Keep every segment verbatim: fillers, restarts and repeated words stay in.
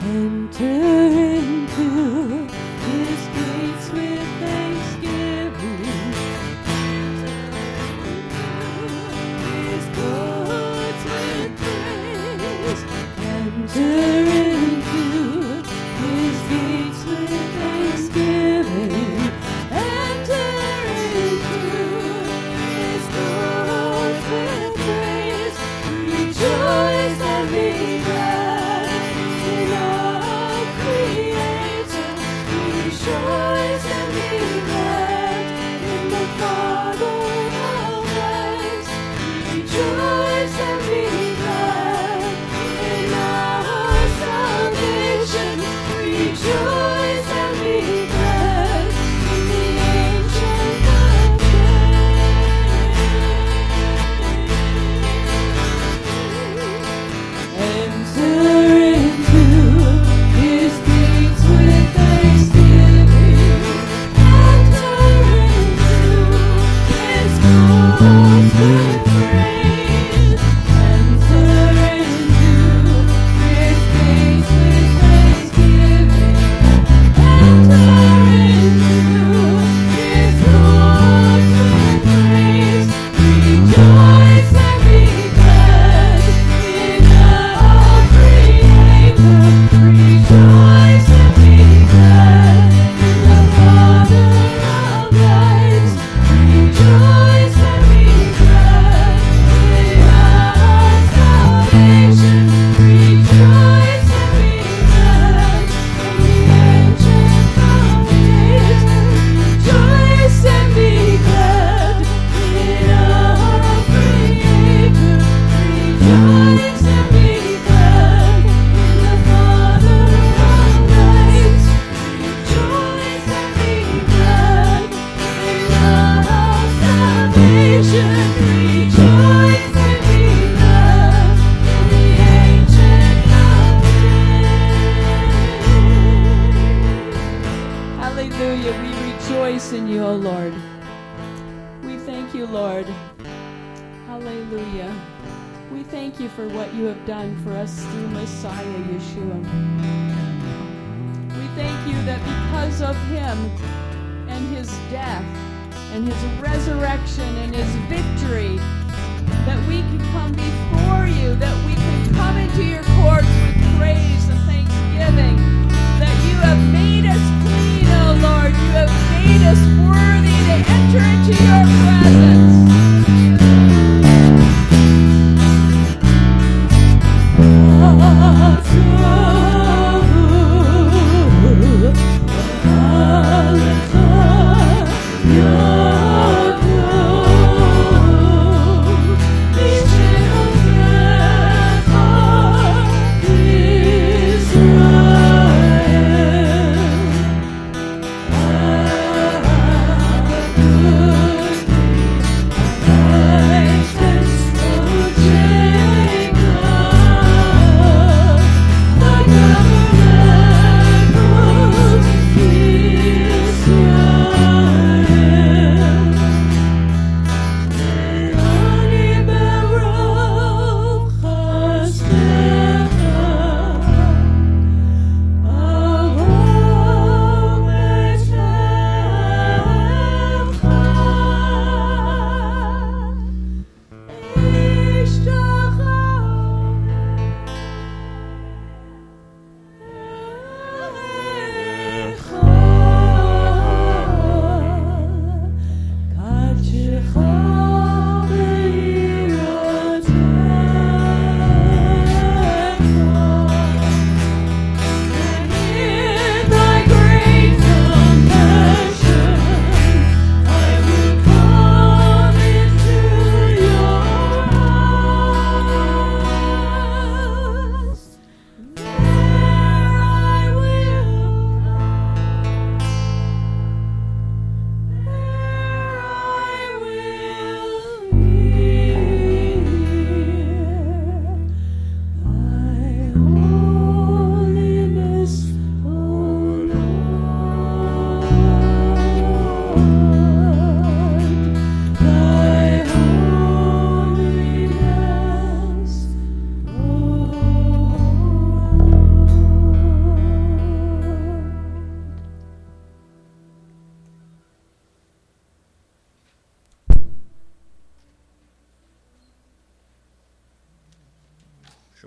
Good.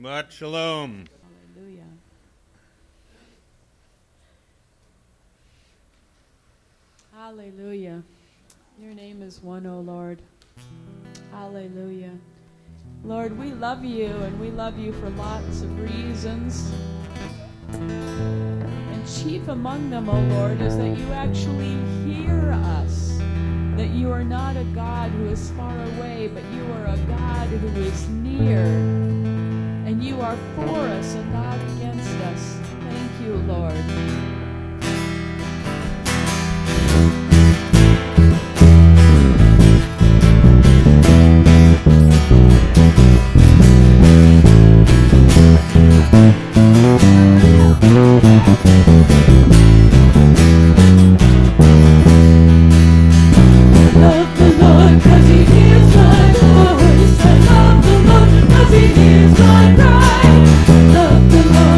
Shabbat Shalom. Hallelujah. Hallelujah. Your name is one, O Lord. Hallelujah. Lord, we love you, and we love you for lots of reasons. And chief among them, O Lord, is that you actually hear us. That you are not a God who is far away, but you are a God who is near. And you are for us and not against us. Thank you, Lord. Love the Lord, 'cause he hears my cry. Love the Lord.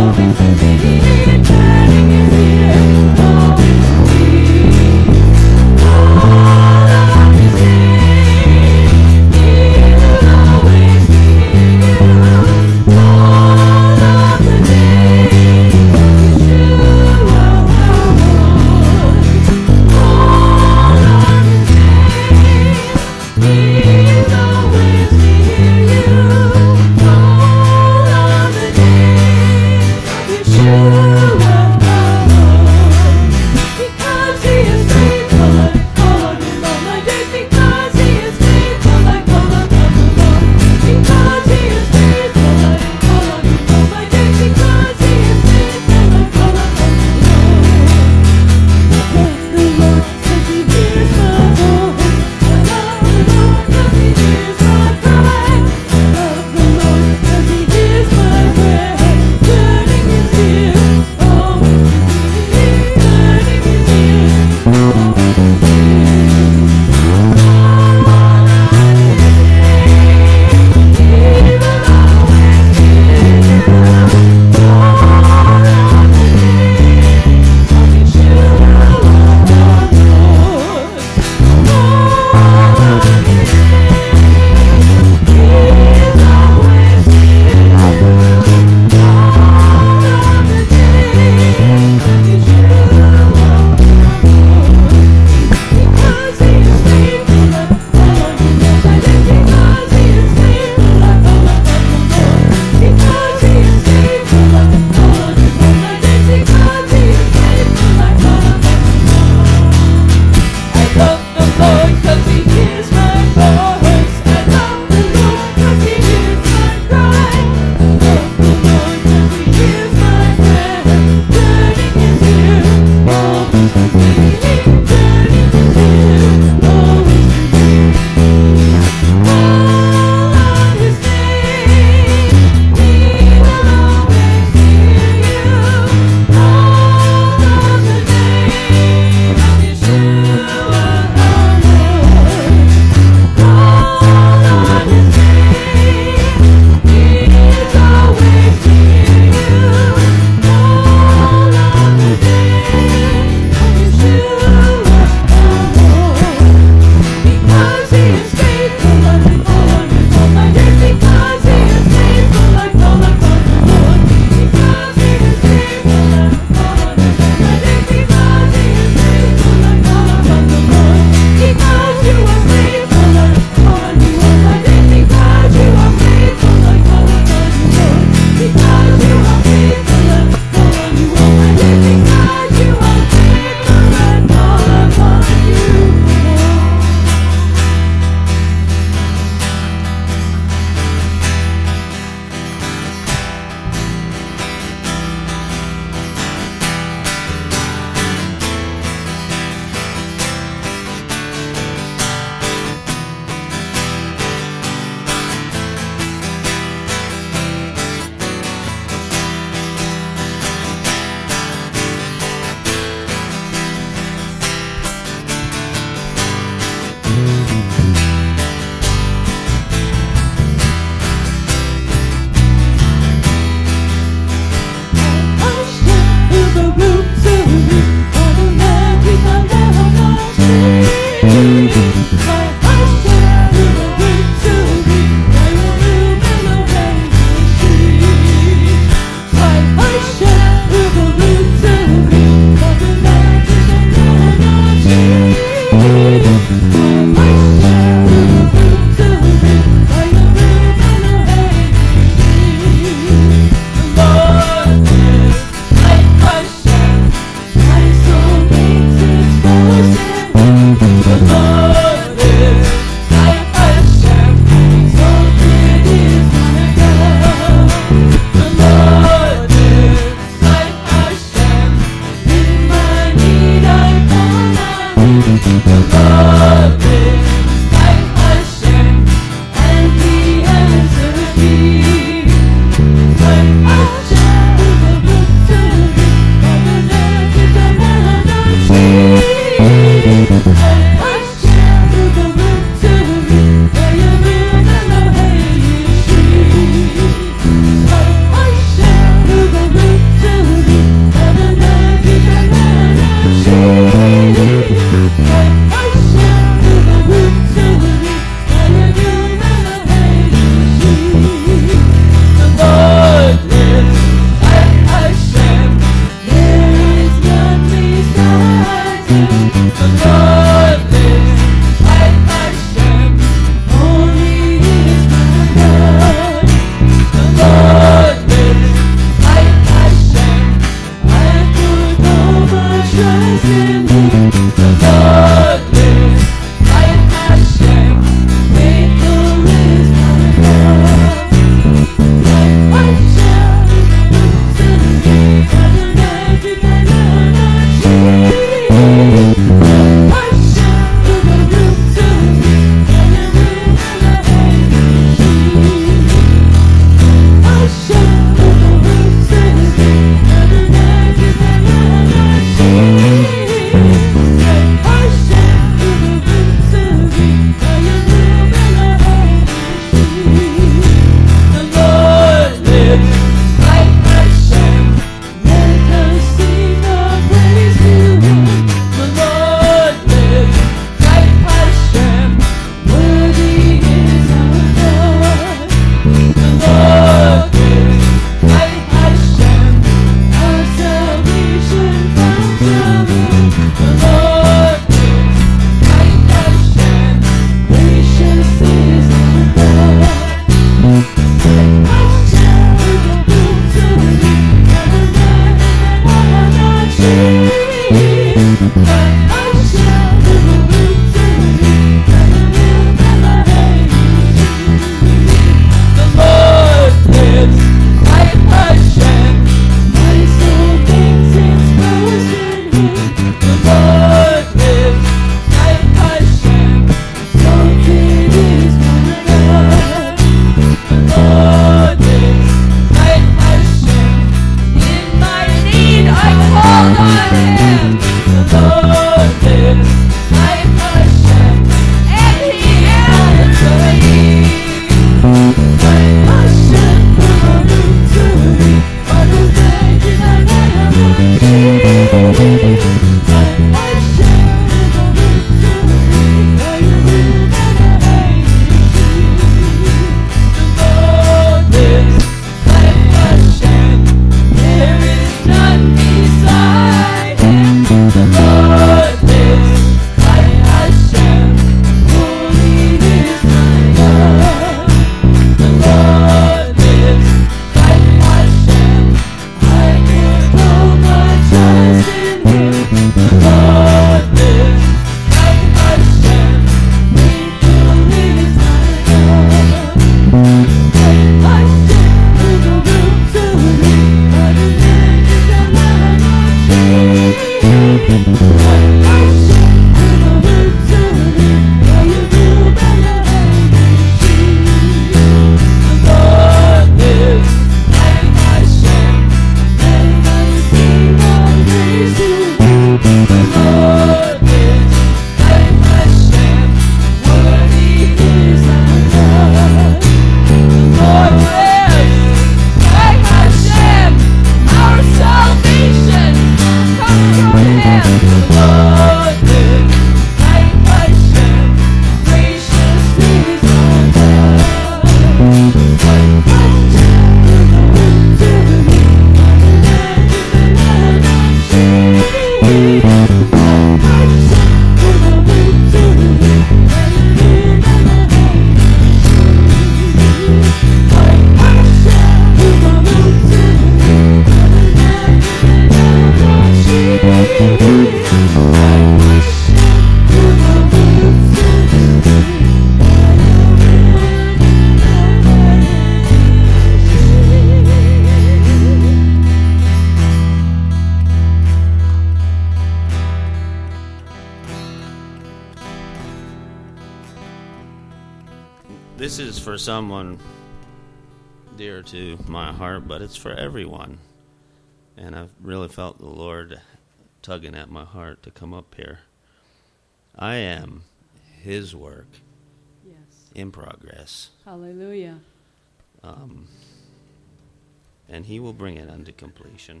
This is for someone dear to my heart, but it's for everyone. And I've really felt the Lord tugging at my heart to come up here. I am His work Yes. in progress. Hallelujah. Um, and He will bring it unto completion.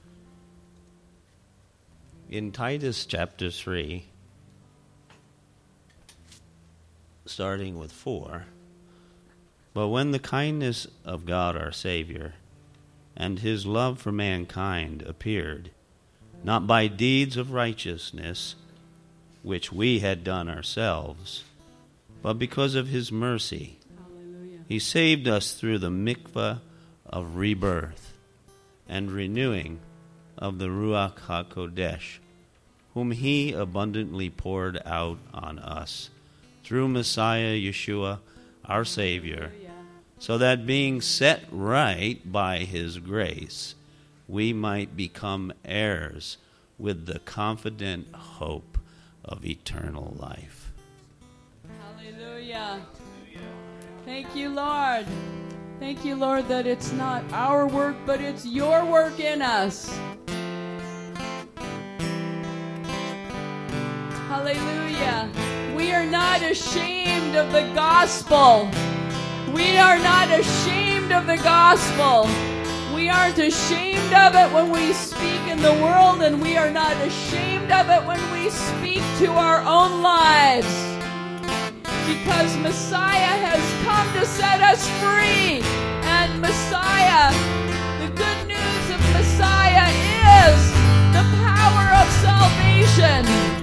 In Titus chapter three, starting with four, but when the kindness of God our Savior and His love for mankind appeared, not by deeds of righteousness, which we had done ourselves, but because of His mercy, Hallelujah. He saved us through the mikvah of rebirth and renewing of the Ruach HaKodesh, whom He abundantly poured out on us through Messiah Yeshua, our Savior, Hallelujah. so that being set right by His grace, we might become heirs with the confident hope of eternal life. Hallelujah. Thank you, Lord. Thank you, Lord, that it's not our work, but it's your work in us. Hallelujah. We are not ashamed of the gospel. We are not ashamed of the gospel. We aren't ashamed of it when we speak in the world, and we are not ashamed of it when we speak to our own lives. Because Messiah has come to set us free. And Messiah, the good news of Messiah is the power of salvation.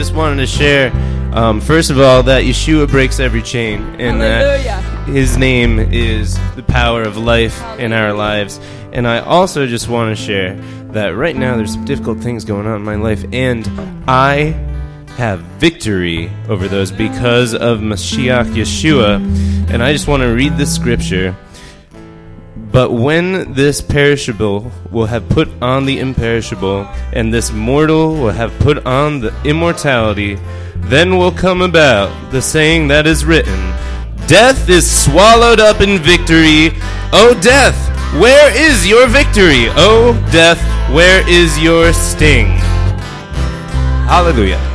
just wanted to share, um, first of all, that Yeshua breaks every chain, and Hallelujah. that his name is the power of life in our lives. And I also just want to share that right now there's some difficult things going on in my life, and I have victory over those because of Mashiach Yeshua. And I just want to read this scripture. But when this perishable will have put on the imperishable, and this mortal will have put on the immortality, then will come about the saying that is written, Death is swallowed up in victory. O death, where is your victory? O death, where is your sting? Hallelujah.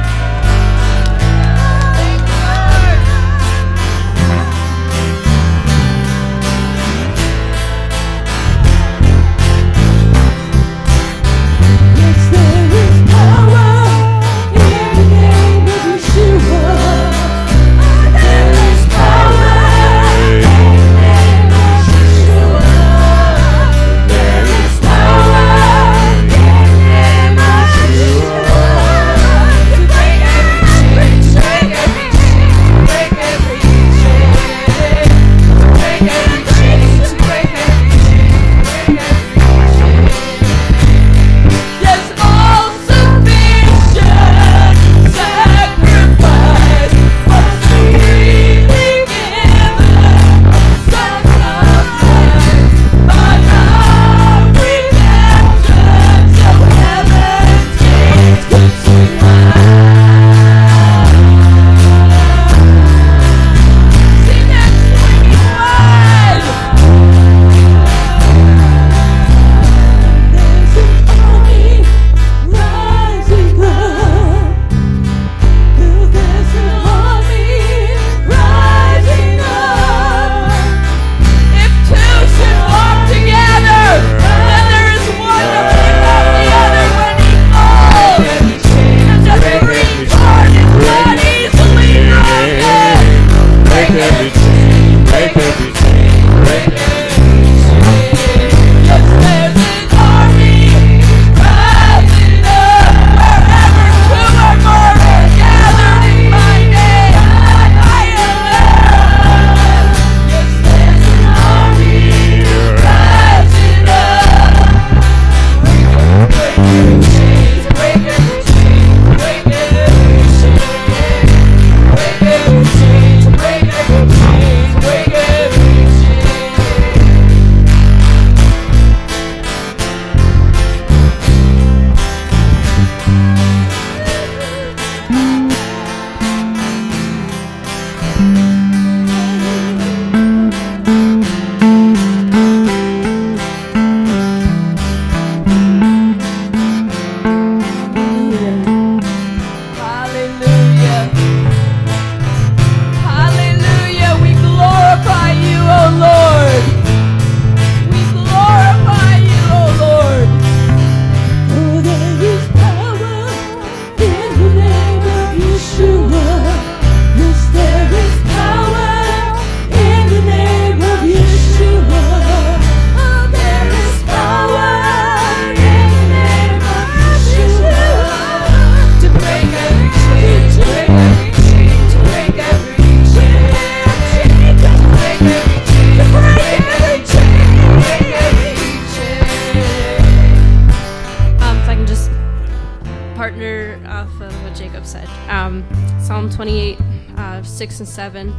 six and seven.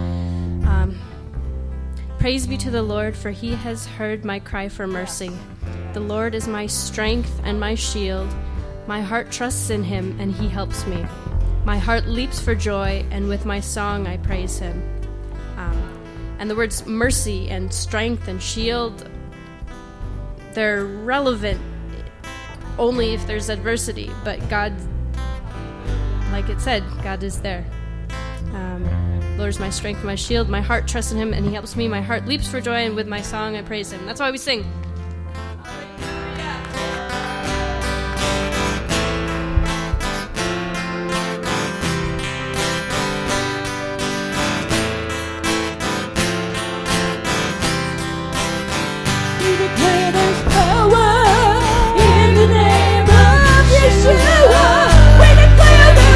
Um, Praise be to the Lord, for he has heard my cry for mercy. The Lord is my strength and my shield. My heart trusts in him, and he helps me. My heart leaps for joy, and with my song I praise him. Um, and the words mercy and strength and shield, they're relevant only if there's adversity, but God, like it said, God is there. Um, Lord is my strength, my shield. My heart trusts in him, and he helps me. My heart leaps for joy, and with my song I praise him. That's why we sing. We declare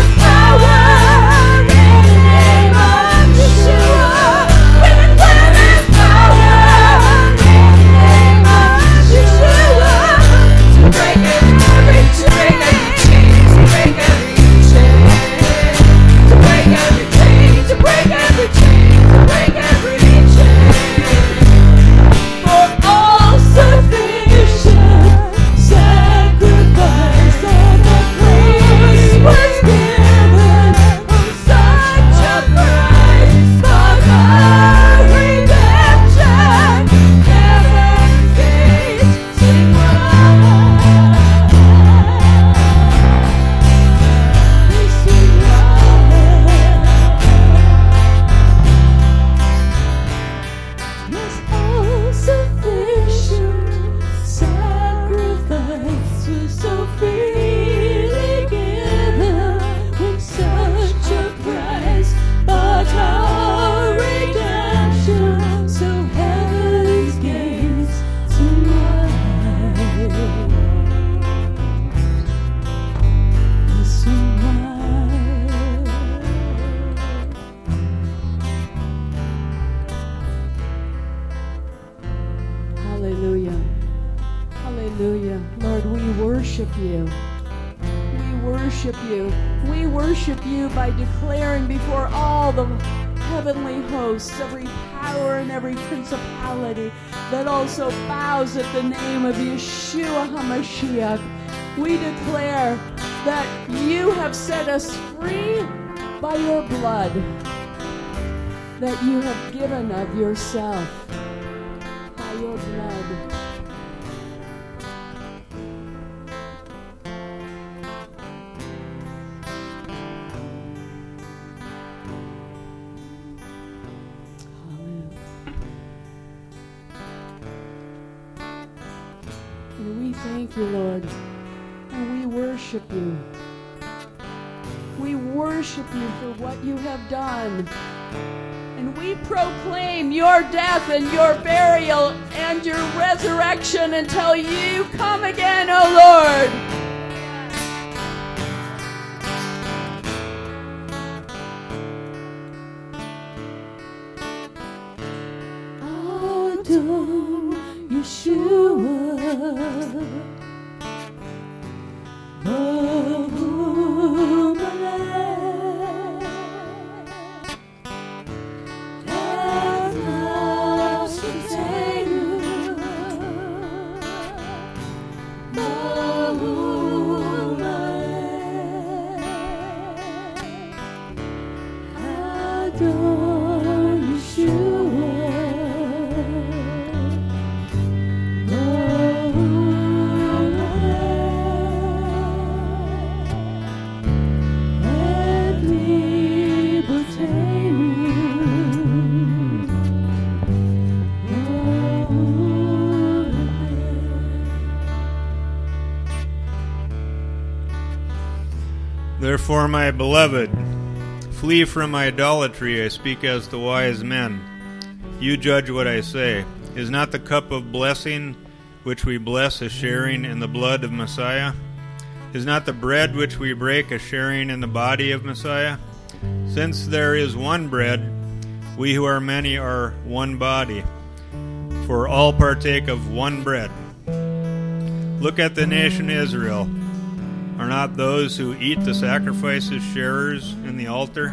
Hallelujah. Lord, we worship you. We worship you. We worship you by declaring before all the heavenly hosts, every power and every principality that also bows at the name of Yeshua HaMashiach. We declare that you have set us free by your blood, that you have given of yourself by your blood. And we thank you, Lord, and we worship you. We worship you for what you have done. And we proclaim your death and your burial and your resurrection until you come again, O Lord. Adon Yeshua. Therefore, my beloved, flee from idolatry. I speak as to wise men. You judge what I say. Is not the cup of blessing which we bless a sharing in the blood of Messiah? Is not the bread which we break a sharing in the body of Messiah? Since there is one bread, we who are many are one body, for all partake of one bread. Look at the nation Israel. Are not those who eat the sacrifices sharers in the altar?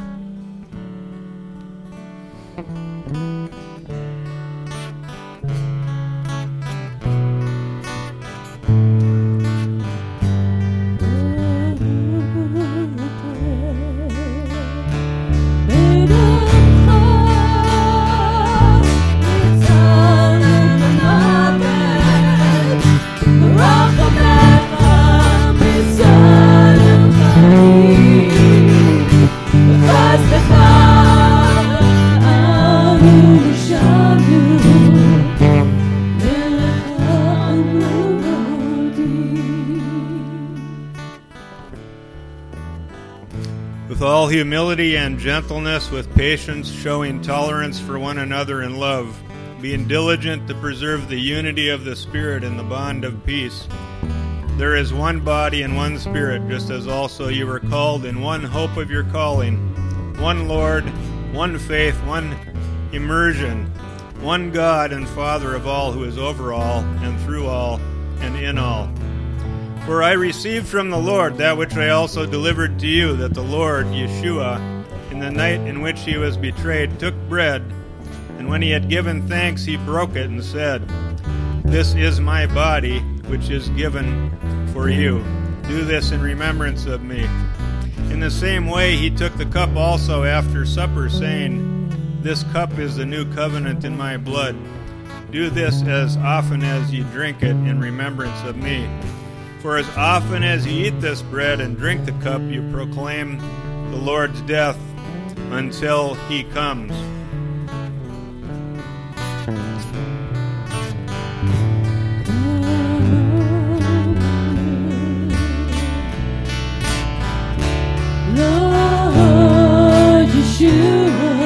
With all humility and gentleness, with patience, showing tolerance for one another in love, being diligent to preserve the unity of the Spirit in the bond of peace. There is one body and one Spirit, just as also you were called in one hope of your calling, one Lord, one faith, one immersion, one God and Father of all, who is over all, and through all, and in all. For I received from the Lord that which I also delivered to you, that the Lord, Yeshua, in the night in which he was betrayed, took bread, and when he had given thanks, he broke it and said, This is my body, which is given for you. Do this in remembrance of me. In the same way, he took the cup also after supper, saying, This cup is the new covenant in my blood. Do this as often as you drink it in remembrance of me. For as often as you eat this bread and drink the cup, you proclaim the Lord's death until he comes. Lord Yeshua.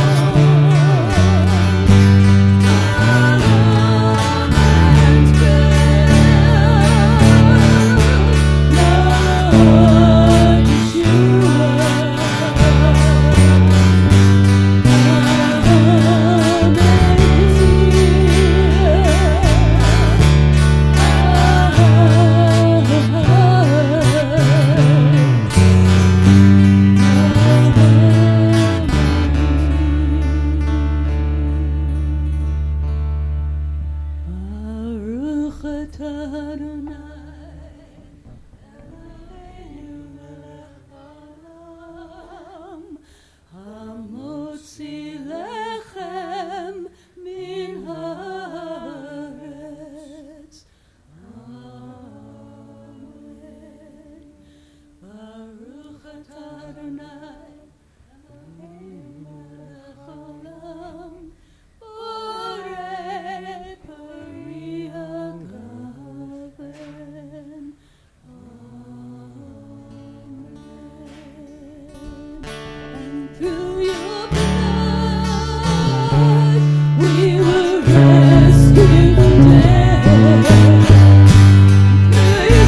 Good.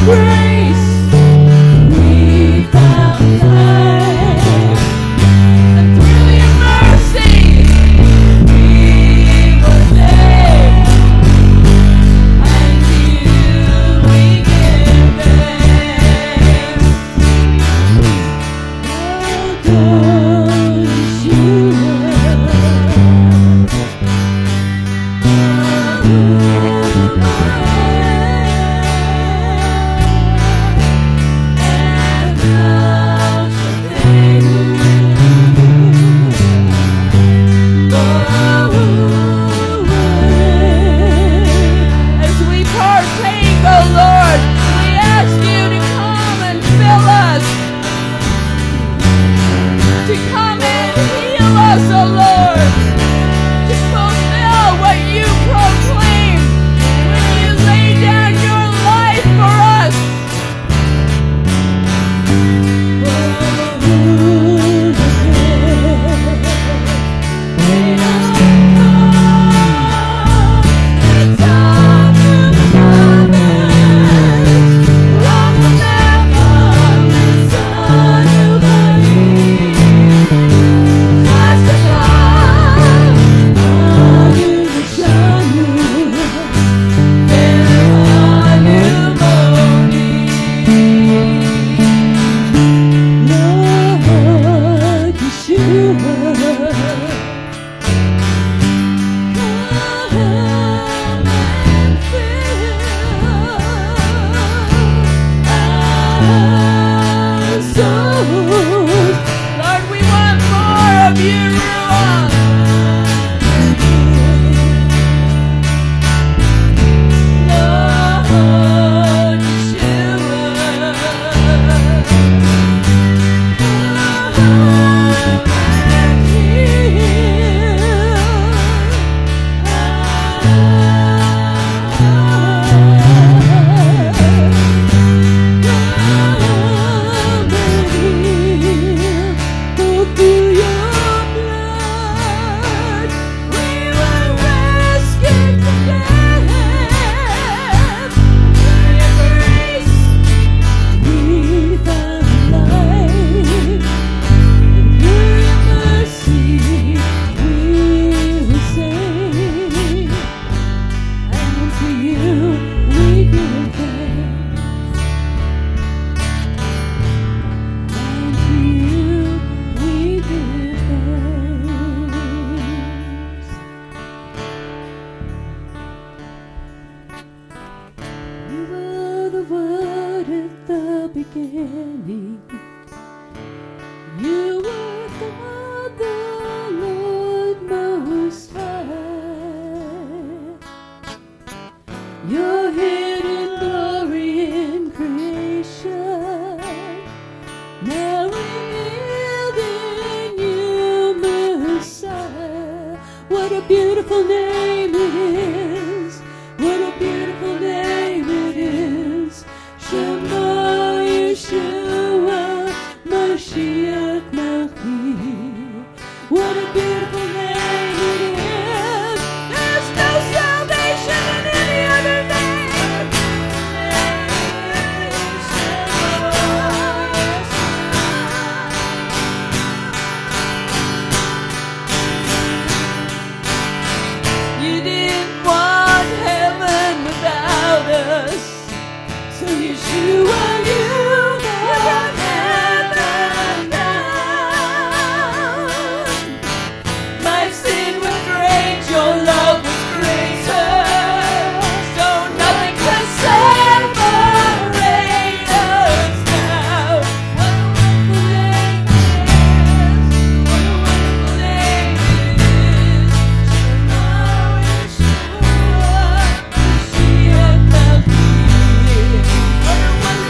What a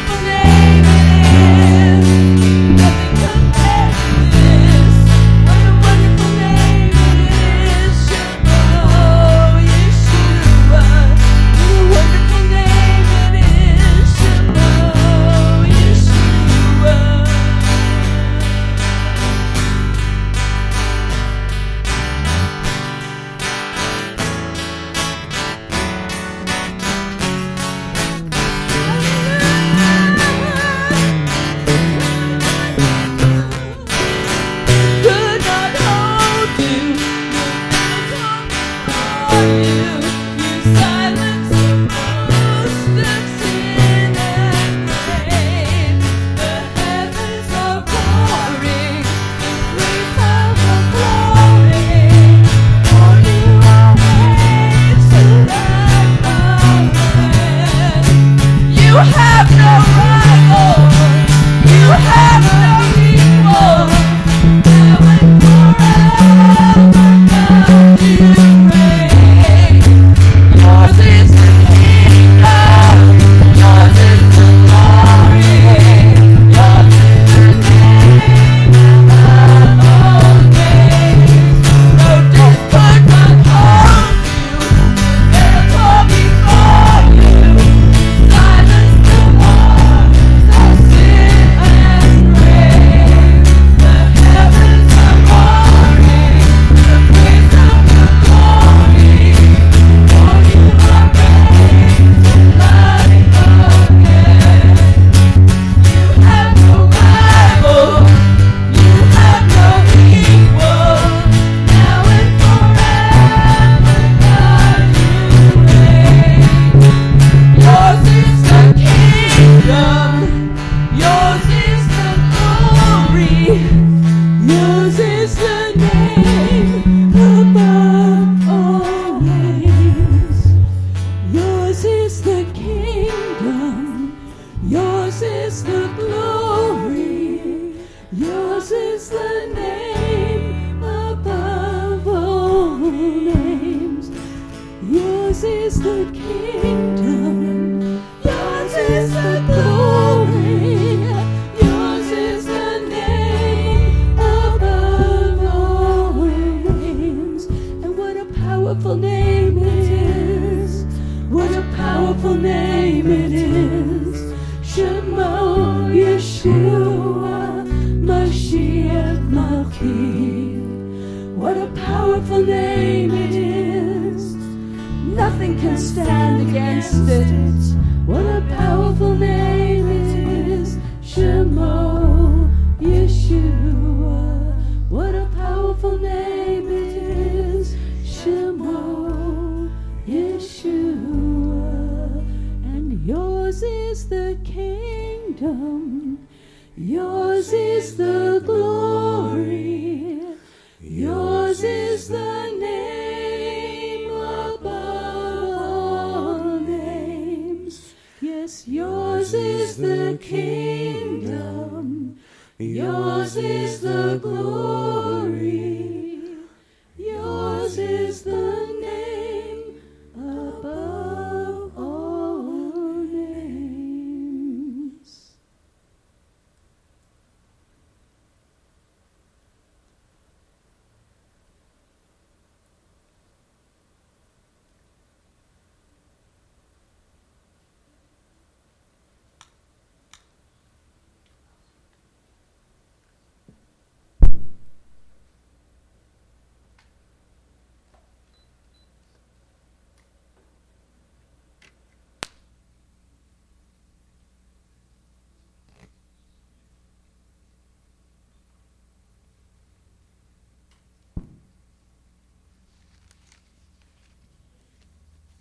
yours is the glory, yours is the name above all names. Yours is the kingdom, yours is the glory, yours is the name above all names. And what a powerful name it is, what a powerful name it is. Shema Yeshua Mashiach Malki. What a powerful name it is. Nothing can stand against it. What a powerful name it is. Shema Yeshua. What a powerful name it is. Shema Yeshua. And yours is the kingdom, yours is the glory, yours is the name above all names. Yes, yours is the kingdom, yours is the glory.